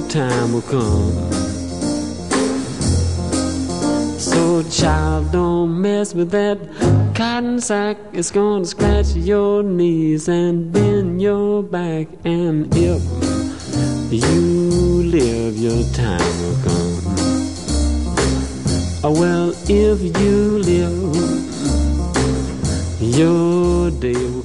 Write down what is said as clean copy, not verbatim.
time will come. So child, don't mess with that cotton sack. It's gonna scratch your knees and bend your back. And if you live, your time will come. Oh, well, if you live, your day will